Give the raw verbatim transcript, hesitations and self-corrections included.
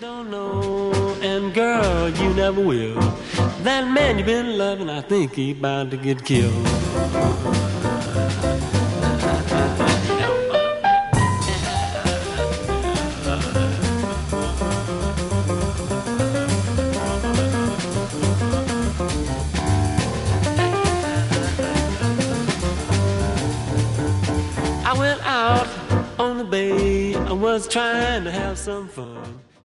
Don't know, and girl, you never will. That man you've been loving, I think he bound to get killed. I went out on the bay, I was trying to have some fun.